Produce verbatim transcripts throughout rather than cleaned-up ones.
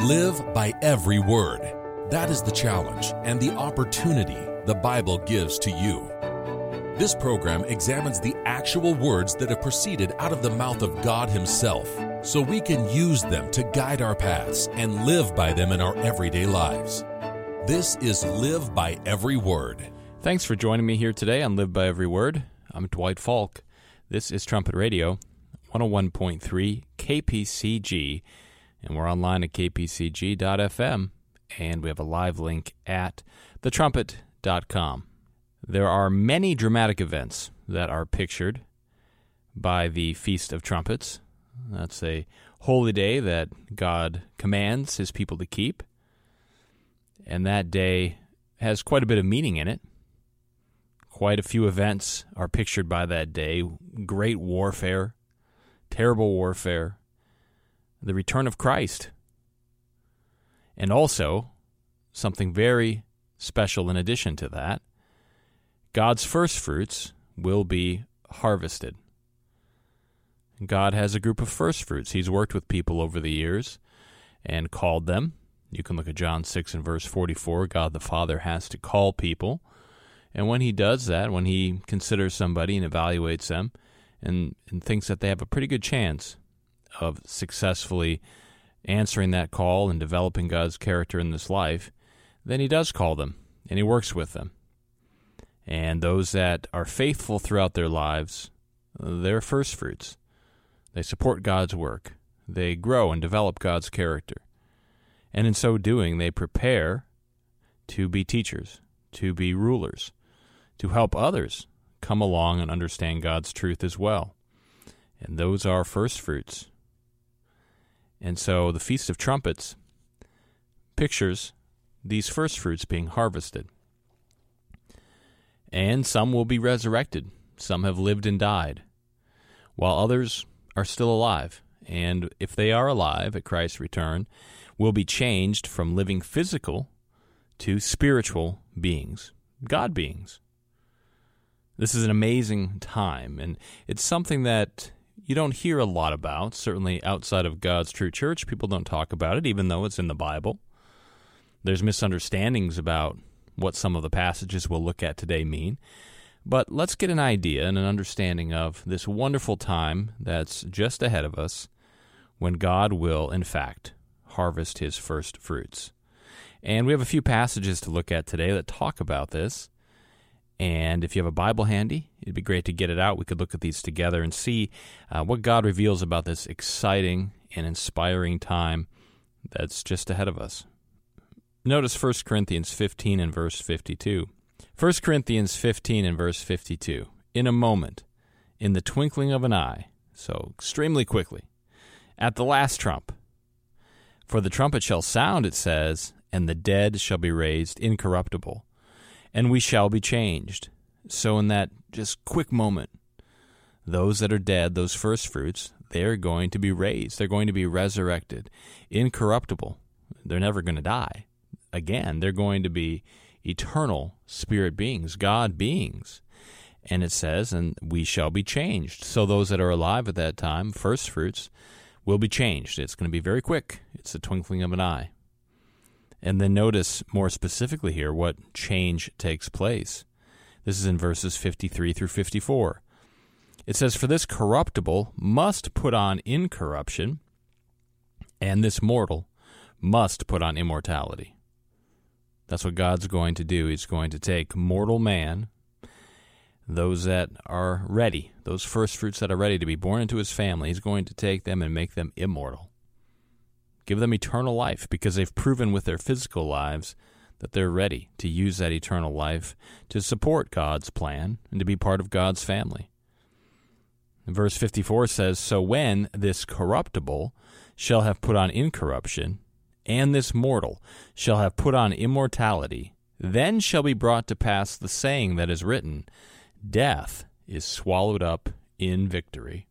Live by every word. That is the challenge and the opportunity the Bible gives to you. This program examines the actual words that have proceeded out of the mouth of God Himself, so we can use them to guide our paths and live by them in our everyday lives. This is Live by Every Word. Thanks for joining me here today on Live by Every Word. I'm Dwight Falk. This is Trumpet Radio, one oh one point three K P C G, and we're online at k p c g dot f m, and we have a live link at the trumpet dot com. There are many dramatic events that are pictured by the Feast of Trumpets. That's a holy day that God commands His people to keep, and that day has quite a bit of meaning in it. Quite a few events are pictured by that day. Great warfare, terrible warfare, the return of Christ, and also something very special in addition to that. God's first fruits will be harvested. God has a group of first fruits. He's worked with people over the years and called them. You can look at John six and verse forty-four. God the Father has to call people. And when He does that, when He considers somebody and evaluates them and, and thinks that they have a pretty good chance of successfully answering that call and developing God's character in this life, then He does call them, and He works with them. And those that are faithful throughout their lives, they're first fruits. They support God's work. They grow and develop God's character. And in so doing, they prepare to be teachers, to be rulers, to help others come along and understand God's truth as well. And those are first fruits. And so the Feast of Trumpets pictures these first fruits being harvested. And some will be resurrected. Some have lived and died, while others are still alive. And if they are alive at Christ's return, will be changed from living physical to spiritual beings, God beings. This is an amazing time, and it's something that you don't hear a lot about. Certainly outside of God's true church, people don't talk about it, even though it's in the Bible. There's misunderstandings about what some of the passages we'll look at today mean. But let's get an idea and an understanding of this wonderful time that's just ahead of us when God will, in fact, harvest His first fruits. And we have a few passages to look at today that talk about this. And if you have a Bible handy, it'd be great to get it out. We could look at these together and see uh, what God reveals about this exciting and inspiring time that's just ahead of us. Notice First Corinthians fifteen and verse fifty-two. First Corinthians fifteen and verse fifty-two. In a moment, in the twinkling of an eye, so extremely quickly, at the last trump. For the trumpet shall sound, it says, and the dead shall be raised incorruptible, and we shall be changed. So in that just quick moment, those that are dead, those first fruits, they're going to be raised. They're going to be resurrected, incorruptible. They're never going to die. Again, they're going to be eternal spirit beings, God beings. And it says, and we shall be changed. So those that are alive at that time, first fruits, will be changed. It's going to be very quick. It's the twinkling of an eye. And then notice more specifically here what change takes place. This is in verses fifty-three through fifty-four. It says, for this corruptible must put on incorruption, and this mortal must put on immortality. That's what God's going to do. He's going to take mortal man, those that are ready, those first fruits that are ready to be born into His family, He's going to take them and make them immortal. Give them eternal life, because they've proven with their physical lives that they're ready to use that eternal life to support God's plan and to be part of God's family. Verse fifty-four says, so when this corruptible shall have put on incorruption, and this mortal shall have put on immortality, then shall be brought to pass the saying that is written, death is swallowed up in victory.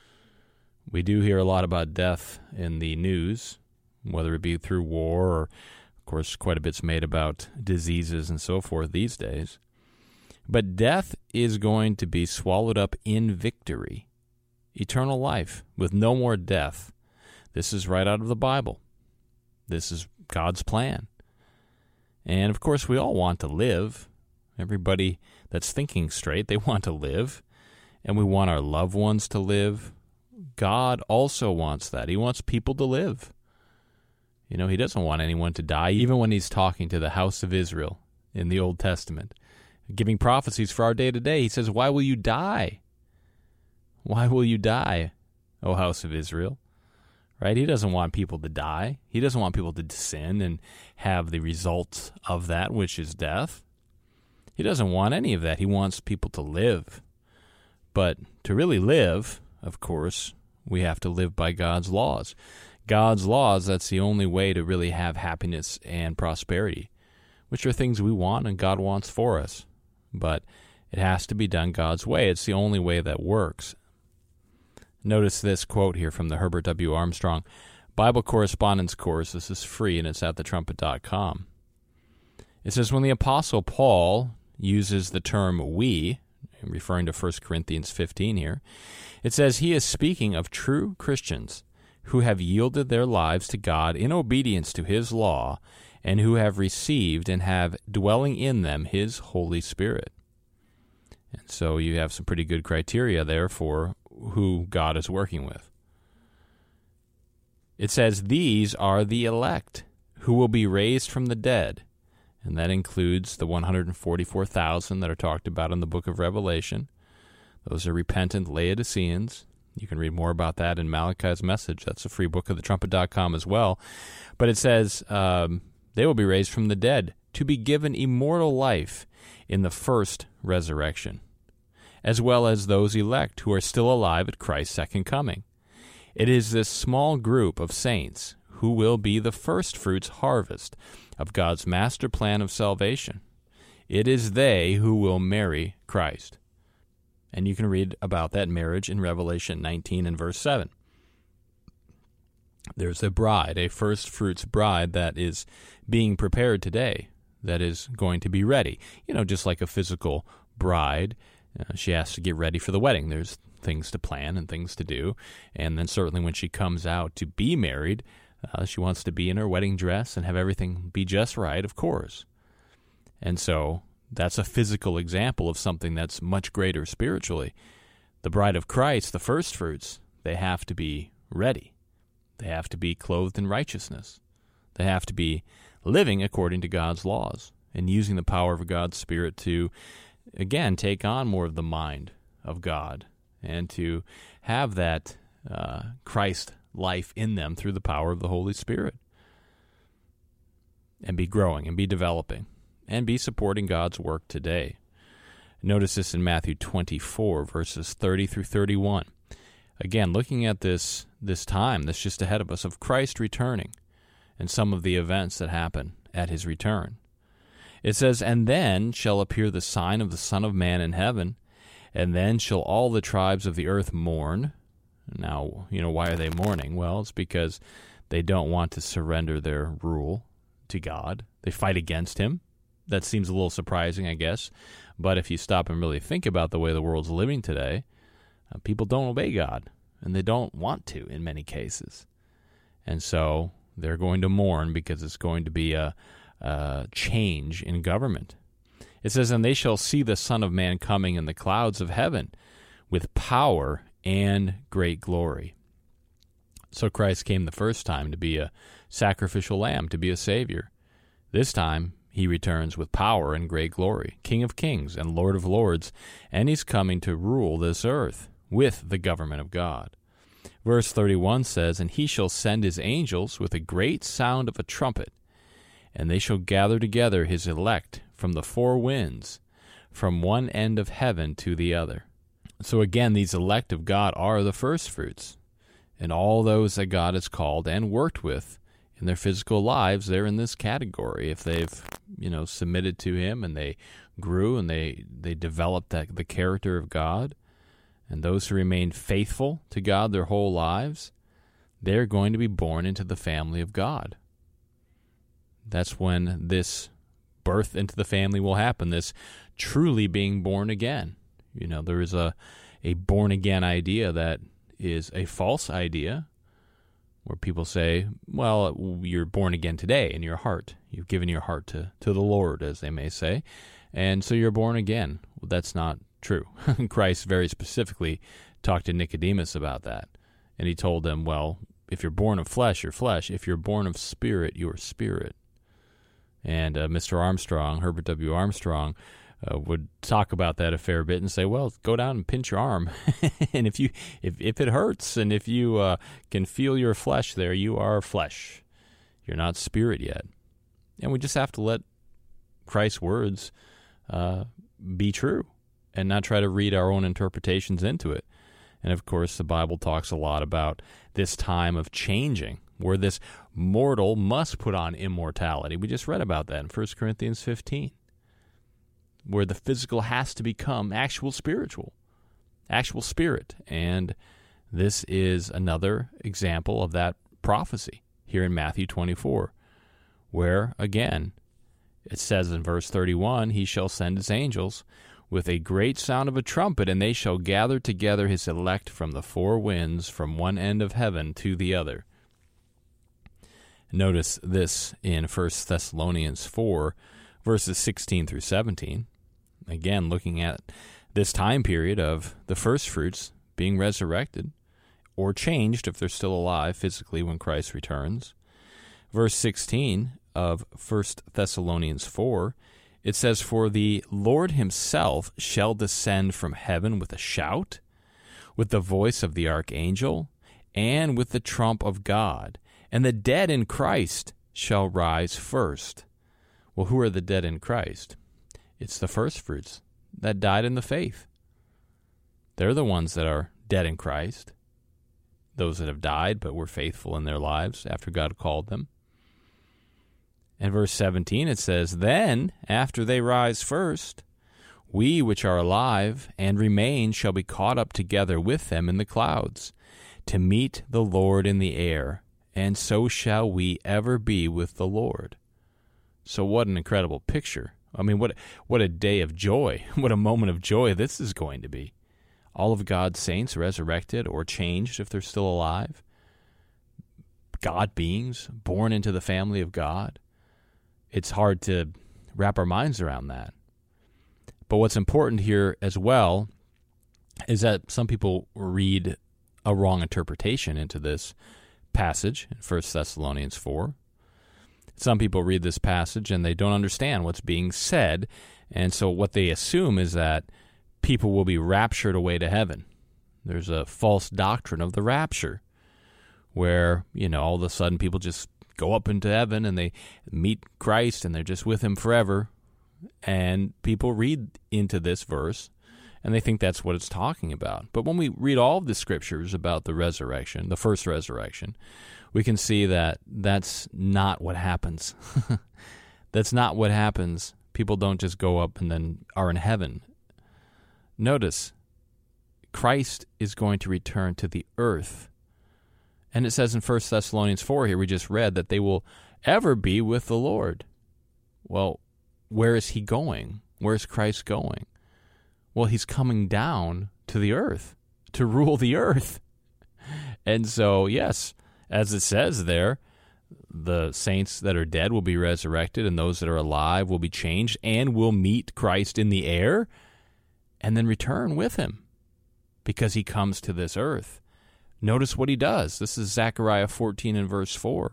We do hear a lot about death in the news, whether it be through war or, of course, quite a bit's made about diseases and so forth these days. But death is going to be swallowed up in victory. Eternal life with no more death. This is right out of the Bible. This is God's plan. And, of course, we all want to live. Everybody that's thinking straight, they want to live. And we want our loved ones to live. God also wants that. He wants people to live. You know, he doesn't want anyone to die, even when he's talking to the house of Israel in the Old Testament, giving prophecies for our day to day. He says, why will you die? Why will you die, O house of Israel? Right? He doesn't want people to die. He doesn't want people to sin and have the results of that, which is death. He doesn't want any of that. He wants people to live. But to really live, of course, we have to live by God's laws. God's laws, that's the only way to really have happiness and prosperity, which are things we want and God wants for us. But it has to be done God's way. It's the only way that works. Notice this quote here from the Herbert W. Armstrong Bible Correspondence Course. This is free, and it's at the trumpet dot com. It says, when the Apostle Paul uses the term we, referring to First Corinthians fifteen here, it says he is speaking of true Christians who have yielded their lives to God in obedience to his law and who have received and have dwelling in them his Holy Spirit. And so you have some pretty good criteria there for who God is working with. It says these are the elect who will be raised from the dead, and that includes the one hundred forty-four thousand that are talked about in the book of Revelation. Those are repentant Laodiceans. You can read more about that in Malachi's message. That's a free book of the trumpet dot com as well. But it says um, they will be raised from the dead to be given immortal life in the first resurrection, as well as those elect who are still alive at Christ's second coming. It is this small group of saints who will be the first fruits harvest of God's master plan of salvation. It is they who will marry Christ. And you can read about that marriage in Revelation nineteen and verse seven. There's a bride, a first fruits bride that is being prepared today, that is going to be ready. You know, just like a physical bride, uh, she has to get ready for the wedding. There's things to plan and things to do. And then certainly when she comes out to be married, uh, she wants to be in her wedding dress and have everything be just right, of course. And so that's a physical example of something that's much greater spiritually. The bride of Christ, the first fruits, they have to be ready. They have to be clothed in righteousness. They have to be living according to God's laws and using the power of God's Spirit to, again, take on more of the mind of God and to have that uh, Christ life in them through the power of the Holy Spirit, and be growing and be developing and be supporting God's work today. Notice this in Matthew twenty-four, verses thirty through thirty-one. Again, looking at this this time that's just ahead of us of Christ returning and some of the events that happen at his return. It says, and then shall appear the sign of the Son of Man in heaven, and then shall all the tribes of the earth mourn. Now, you know, why are they mourning? Well, it's because they don't want to surrender their rule to God. They fight against him. That seems a little surprising, I guess. But if you stop and really think about the way the world's living today, uh, people don't obey God, and they don't want to in many cases. And so they're going to mourn because it's going to be a, a change in government. It says, and they shall see the Son of Man coming in the clouds of heaven with power and great glory. So Christ came the first time to be a sacrificial lamb, to be a Savior. This time he returns with power and great glory, King of kings and Lord of lords, and he's coming to rule this earth with the government of God. Verse thirty-one says, and he shall send his angels with a great sound of a trumpet, and they shall gather together his elect from the four winds, from one end of heaven to the other. So again, these elect of God are the first fruits, and all those that God has called and worked with in their physical lives, they're in this category. If they've, you know, submitted to him and they grew and they, they developed that, the character of God, and those who remain faithful to God their whole lives, they're going to be born into the family of God. That's when this birth into the family will happen, this truly being born again. You know, there is a, a born-again idea that is a false idea, where people say, well, you're born again today in your heart. You've given your heart to, to the Lord, as they may say, and so you're born again. Well, that's not true. Christ very specifically talked to Nicodemus about that, and he told them, well, if you're born of flesh, you're flesh. If you're born of spirit, you're spirit. And uh, Mister Armstrong, Herbert W. Armstrong, uh, would talk about that a fair bit and say, well, go down and pinch your arm. And if you if, if it hurts and if you uh, can feel your flesh there, you are flesh. You're not spirit yet. And we just have to let Christ's words uh, be true and not try to read our own interpretations into it. And, of course, the Bible talks a lot about this time of changing, where this mortal must put on immortality. We just read about that in First Corinthians fifteen, where the physical has to become actual spiritual, actual spirit. And this is another example of that prophecy here in Matthew twenty-four, where, again, it says in verse thirty-one, he shall send his angels with a great sound of a trumpet, and they shall gather together his elect from the four winds, from one end of heaven to the other. Notice this in First Thessalonians four, verses sixteen through seventeen. Again, looking at this time period of the first fruits being resurrected or changed if they're still alive physically when Christ returns. Verse sixteen of First Thessalonians four, it says, for the Lord himself shall descend from heaven with a shout, with the voice of the archangel, and with the trump of God, and the dead in Christ shall rise first. Well, who are the dead in Christ? It's the firstfruits that died in the faith. They're the ones that are dead in Christ, those that have died but were faithful in their lives after God called them. In verse seventeen it says, then, after they rise first, we which are alive and remain shall be caught up together with them in the clouds, to meet the Lord in the air, and so shall we ever be with the Lord. So what an incredible picture. I mean, what what a day of joy, what a moment of joy this is going to be. All of God's saints resurrected or changed if they're still alive. God beings born into the family of God. It's hard to wrap our minds around that. But what's important here as well is that some people read a wrong interpretation into this passage in First Thessalonians four. Some people read this passage and they don't understand what's being said, and so what they assume is that people will be raptured away to heaven. There's a false doctrine of the rapture where, you know, all of a sudden people just go up into heaven and they meet Christ and they're just with him forever. And people read into this verse and they think that's what it's talking about. But when we read all of the scriptures about the resurrection, the first resurrection, we can see that that's not what happens. That's not what happens. People don't just go up and then are in heaven. Notice, Christ is going to return to the earth. And it says in First Thessalonians four here, we just read, that they will ever be with the Lord. Well, where is he going? Where is Christ going? Well, he's coming down to the earth to rule the earth. And so, yes, as it says there, the saints that are dead will be resurrected, and those that are alive will be changed and will meet Christ in the air and then return with him because he comes to this earth. Notice what he does. This is Zechariah fourteen and verse four.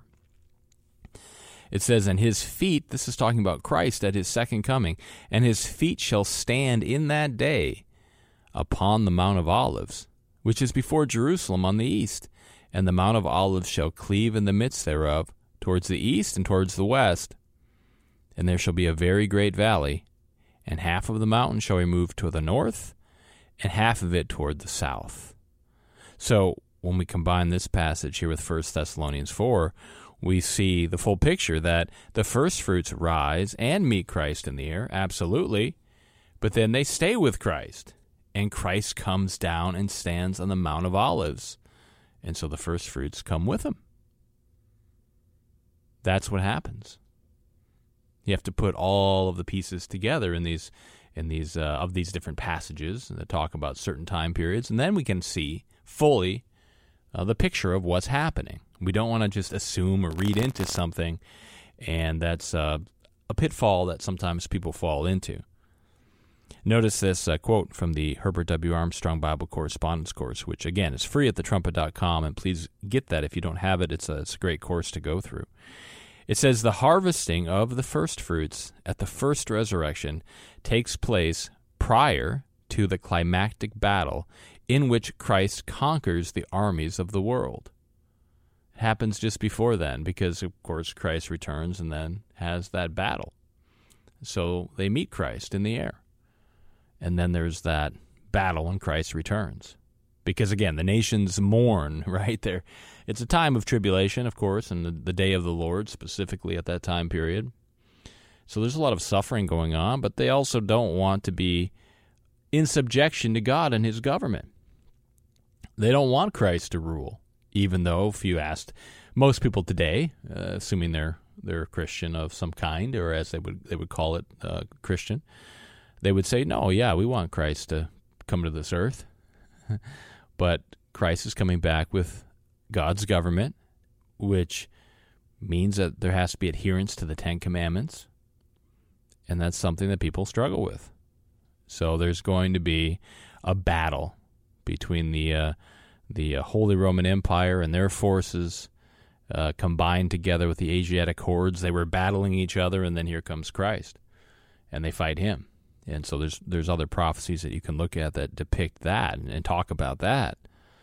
It says, and his feet, this is talking about Christ at his second coming, and his feet shall stand in that day upon the Mount of Olives, which is before Jerusalem on the east. And the Mount of Olives shall cleave in the midst thereof, towards the east and towards the west. And there shall be a very great valley, and half of the mountain shall remove to the north, and half of it toward the south. So, when we combine this passage here with First Thessalonians four, we see the full picture that the first fruits rise and meet Christ in the air, absolutely, but then they stay with Christ, and Christ comes down and stands on the Mount of Olives, and so the first fruits come with him. That's what happens. You have to put all of the pieces together in these in these uh, of these different passages that talk about certain time periods, and then we can see fully uh, the picture of what's happening. We don't want to just assume or read into something, and that's uh, a pitfall that sometimes people fall into. Notice this uh, quote from the Herbert W. Armstrong Bible Correspondence Course, which, again, is free at the trumpet dot com, and please get that if you don't have it. It's a, it's a great course to go through. It says, the harvesting of the first fruits at the first resurrection takes place prior to the climactic battle in which Christ conquers the armies of the world. It happens just before then because, of course, Christ returns and then has that battle. So they meet Christ in the air. And then there's that battle when Christ returns. Because, again, the nations mourn, right? There, it's a time of tribulation, of course, and the, the day of the Lord, specifically at that time period. So there's a lot of suffering going on, but they also don't want to be in subjection to God and his government. They don't want Christ to rule, even though, if you asked most people today, uh, assuming they're they're a Christian of some kind, or as they would they would call it, uh, Christian, they would say, no, yeah, we want Christ to come to this earth. But Christ is coming back with God's government, which means that there has to be adherence to the Ten Commandments, and that's something that people struggle with. So there's going to be a battle between the uh, the uh, Holy Roman Empire and their forces uh, combined together with the Asiatic hordes. They were battling each other, and then here comes Christ, and they fight him. And so there's there's other prophecies that you can look at that depict that and, and talk about that.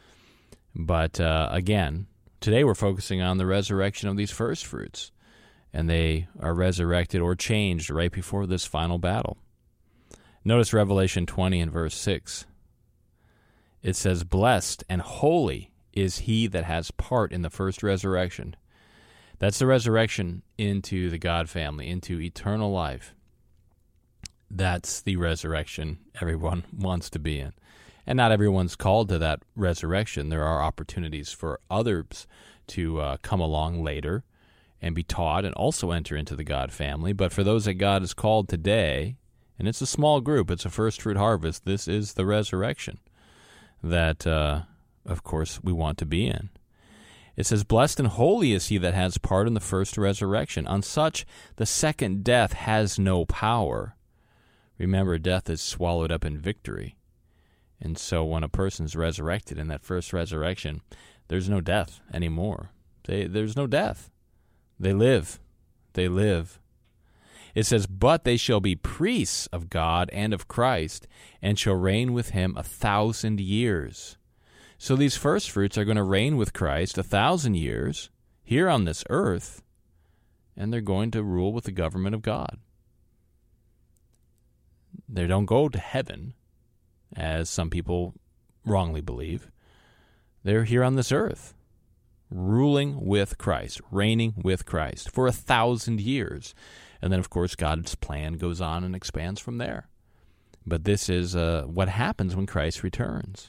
But uh, again, today we're focusing on the resurrection of these first fruits, and they are resurrected or changed right before this final battle. Notice Revelation twenty and verse six. It says, blessed and holy is he that has part in the first resurrection. That's the resurrection into the God family, into eternal life. That's the resurrection everyone wants to be in. And not everyone's called to that resurrection. There are opportunities for others to uh, come along later and be taught and also enter into the God family. But for those that God has called today, and it's a small group, it's a first fruit harvest, this is the resurrection that, uh, of course, we want to be in. It says, blessed and holy is he that has part in the first resurrection. On such the second death has no power. Remember, death is swallowed up in victory. And so when a person's resurrected in that first resurrection, there's no death anymore. They, there's no death. They live. They live. It says, but they shall be priests of God and of Christ, and shall reign with him a thousand years. So these first fruits are going to reign with Christ a thousand years here on this earth, and they're going to rule with the government of God. They don't go to heaven, as some people wrongly believe. They're here on this earth, ruling with Christ, reigning with Christ for a thousand years. And then, of course, God's plan goes on and expands from there. But this is uh, what happens when Christ returns.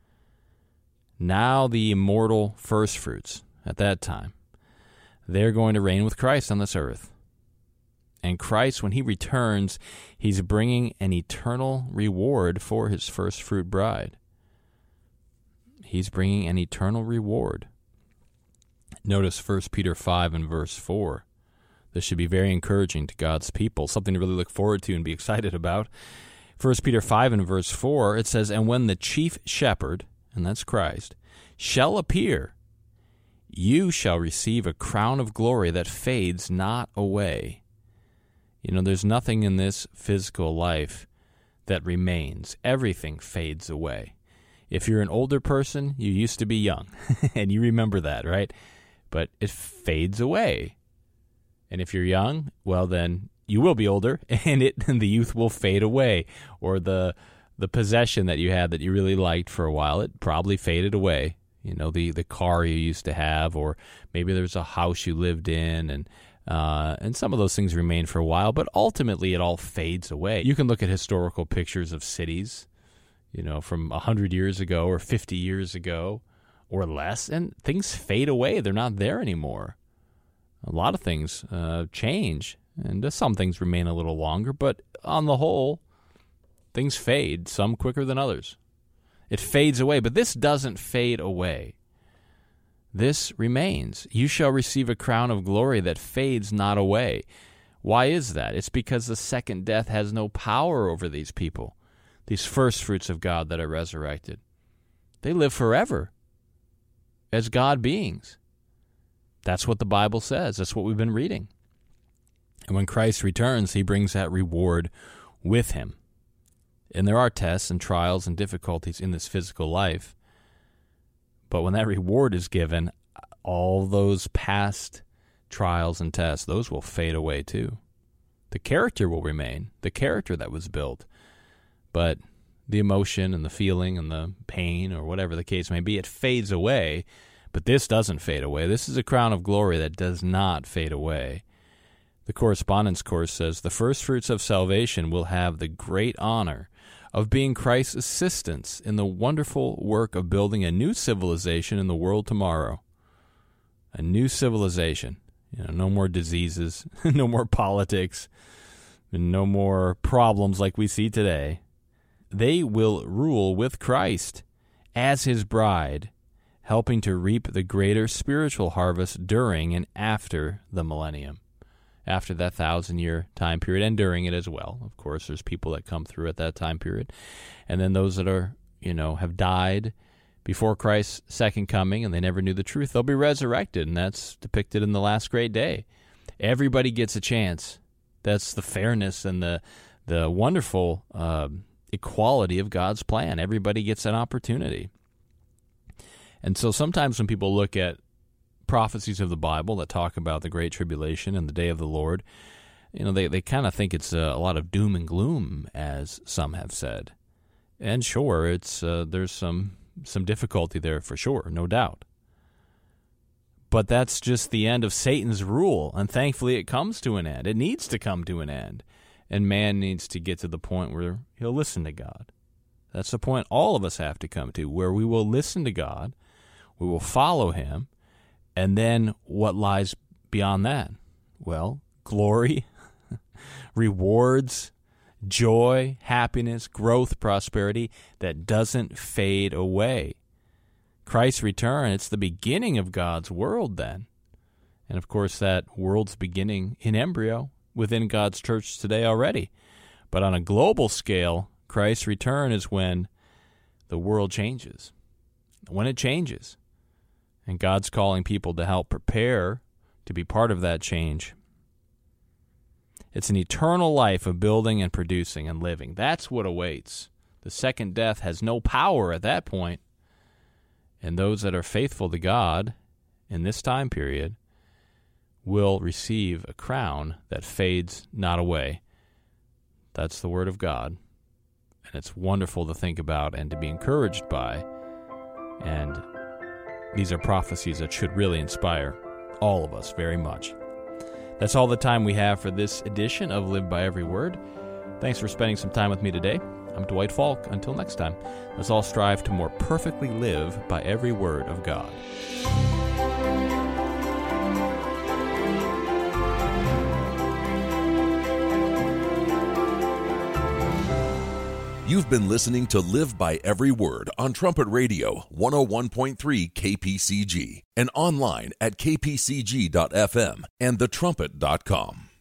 Now the immortal first fruits, at that time, they're going to reign with Christ on this earth. And Christ, when he returns, he's bringing an eternal reward for his first fruit bride. He's bringing an eternal reward. Notice First Peter five and verse four. This should be very encouraging to God's people, something to really look forward to and be excited about. First Peter five and verse four, it says, and when the chief shepherd, and that's Christ, shall appear, you shall receive a crown of glory that fades not away. You know, there's nothing in this physical life that remains. Everything fades away. If you're an older person, you used to be young, and you remember that, right? But it fades away. And if you're young, well, then you will be older, and it and the youth will fade away. Or the the possession that you had that you really liked for a while, it probably faded away. You know, the, the car you used to have, or maybe there's a house you lived in, and uh, and some of those things remain for a while, but ultimately it all fades away. You can look at historical pictures of cities, you know, from one hundred years ago or fifty years ago or less, and things fade away. They're not there anymore. A lot of things uh, change, and some things remain a little longer, but on the whole, things fade, some quicker than others. It fades away, but this doesn't fade away. this remains. You shall receive a crown of glory that fades not away. Why is that? It's because the second death has no power over these people, these first fruits of God that are resurrected. They live forever as God beings. That's what the Bible says. That's what we've been reading. And when Christ returns, he brings that reward with him. And there are tests and trials and difficulties in this physical life. But when that reward is given, all those past trials and tests, those will fade away too. The character will remain, the character that was built. But the emotion and the feeling and the pain or whatever the case may be, it fades away. But this doesn't fade away. This is a crown of glory that does not fade away. The correspondence course says the first fruits of salvation will have the great honor of being Christ's assistants in the wonderful work of building a new civilization in the world tomorrow. A new civilization. You know, no more diseases, no more politics, and no more problems like we see today. They will rule with Christ as his bride, helping to reap the greater spiritual harvest during and after the millennium. After that thousand-year time period, and during it as well. Of course, there's people that come through at that time period. And then those that are, you know, have died before Christ's second coming and they never knew the truth, they'll be resurrected, and that's depicted in the last great day. Everybody gets a chance. That's the fairness and the the wonderful uh, equality of God's plan. Everybody gets an opportunity. And so sometimes when people look at prophecies of the Bible that talk about the Great Tribulation and the Day of the Lord, you know, they, they kind of think it's a, a lot of doom and gloom, as some have said. And sure, it's uh, there's some some difficulty there for sure, no doubt. But that's just the end of Satan's rule, and thankfully it comes to an end. It needs to come to an end, and man needs to get to the point where he'll listen to God. That's the point all of us have to come to, where we will listen to God, we will follow him, and then what lies beyond that? Well, glory, rewards, joy, happiness, growth, prosperity that doesn't fade away. Christ's return, it's the beginning of God's world then. And of course that world's beginning in embryo within God's church today already. But on a global scale, Christ's return is when the world changes. When it changes. And God's calling people to help prepare to be part of that change. It's an eternal life of building and producing and living. That's what awaits. The second death has no power at that point. And those that are faithful to God in this time period will receive a crown that fades not away. That's the Word of God. And it's wonderful to think about and to be encouraged by. And these are prophecies that should really inspire all of us very much. That's all the time we have for this edition of Live by Every Word. Thanks for spending some time with me today. I'm Dwight Falk. Until next time, let's all strive to more perfectly live by every word of God. You've been listening to Live by Every Word on Trumpet Radio one oh one point three K P C G and online at k p c g dot f m and the trumpet dot com.